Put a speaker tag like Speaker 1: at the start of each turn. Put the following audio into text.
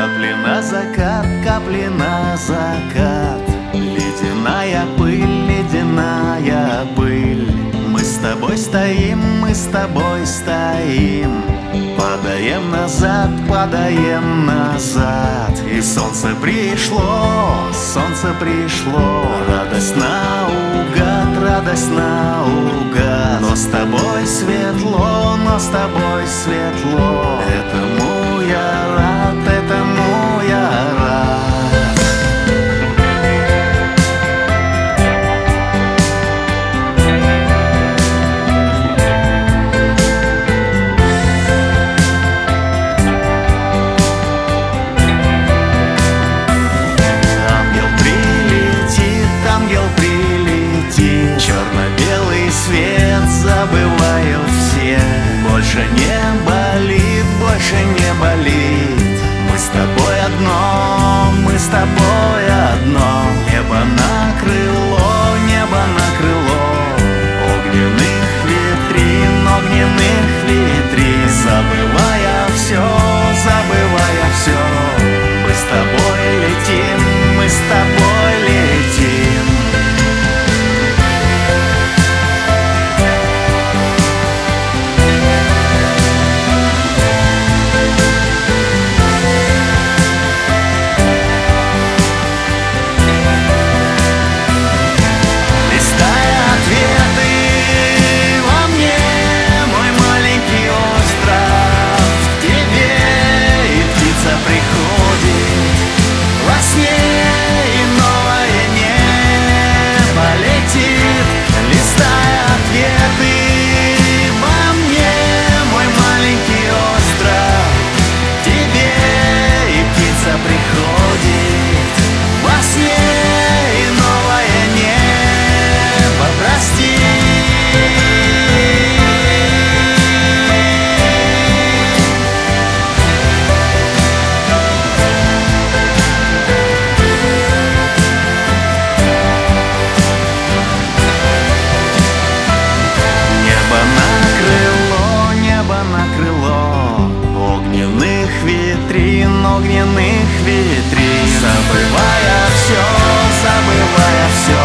Speaker 1: Капли на закат, капли на закат. Ледяная пыль, ледяная пыль. Мы с тобой стоим, мы с тобой стоим. Падаем назад, падаем назад. И солнце пришло, солнце пришло. Радость наугад, радость наугад. Но с тобой светло, но с тобой светло. Этому я рад, этому я рад. Черно-белый свет забывают все. Больше не болит, больше не болит. Мы с тобой одно, мы с тобой одно. Небо накрыло, небо накрыло. Огненных витрин, огненных витрин. Забывая все, забывая все. Мы с тобой летим, мы с тобой летим. Огненных витрин. Забывая все, забывая все.